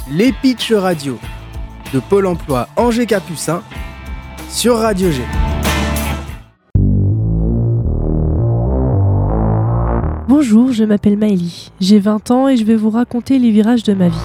les Pitch Radio de Pôle emploi Angers Capucin sur Radio G. Bonjour, je m'appelle Maëlie, j'ai 20 ans et je vais vous raconter les virages de ma vie.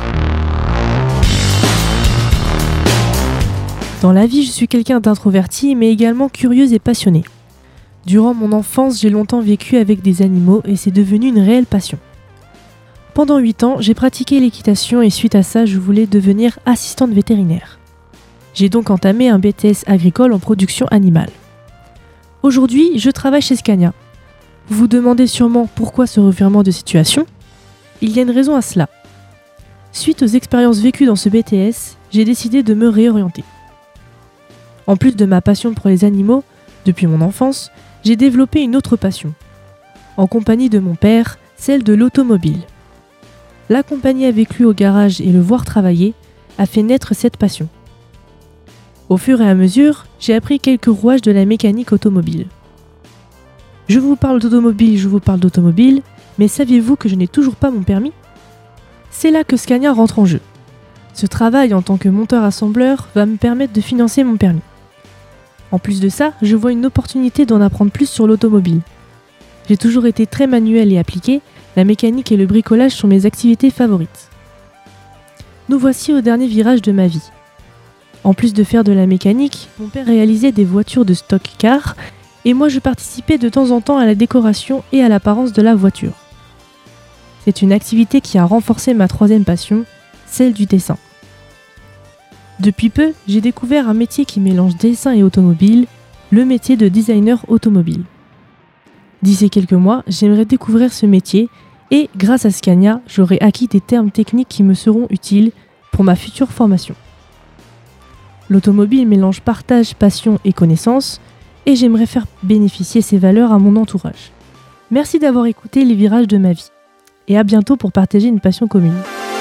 Dans la vie, je suis quelqu'un d'introverti mais également curieuse et passionnée. Durant mon enfance, j'ai longtemps vécu avec des animaux et c'est devenu une réelle passion. Pendant 8 ans, j'ai pratiqué l'équitation et suite à ça, je voulais devenir assistante vétérinaire. J'ai donc entamé un BTS agricole en production animale. Aujourd'hui, je travaille chez Scania. Vous vous demandez sûrement pourquoi ce revirement de situation ? Il y a une raison à cela. Suite aux expériences vécues dans ce BTS, j'ai décidé de me réorienter. En plus de ma passion pour les animaux, depuis mon enfance, j'ai développé une autre passion. En compagnie de mon père, celle de l'automobile. L'accompagner avec lui au garage et le voir travailler a fait naître cette passion. Au fur et à mesure, j'ai appris quelques rouages de la mécanique automobile. Je vous parle d'automobile, mais saviez-vous que je n'ai toujours pas mon permis ? C'est là que Scania rentre en jeu. Ce travail en tant que monteur-assembleur va me permettre de financer mon permis. En plus de ça, je vois une opportunité d'en apprendre plus sur l'automobile. J'ai toujours été très manuel et appliqué, la mécanique et le bricolage sont mes activités favorites. Nous voici au dernier virage de ma vie. En plus de faire de la mécanique, mon père réalisait des voitures de stock car et moi je participais de temps en temps à la décoration et à l'apparence de la voiture. C'est une activité qui a renforcé ma troisième passion, celle du dessin. Depuis peu, j'ai découvert un métier qui mélange dessin et automobile, le métier de designer automobile. D'ici quelques mois, j'aimerais découvrir ce métier et, grâce à Scania, j'aurai acquis des termes techniques qui me seront utiles pour ma future formation. L'automobile mélange partage, passion et connaissance et j'aimerais faire bénéficier ces valeurs à mon entourage. Merci d'avoir écouté les virages de ma vie et à bientôt pour partager une passion commune.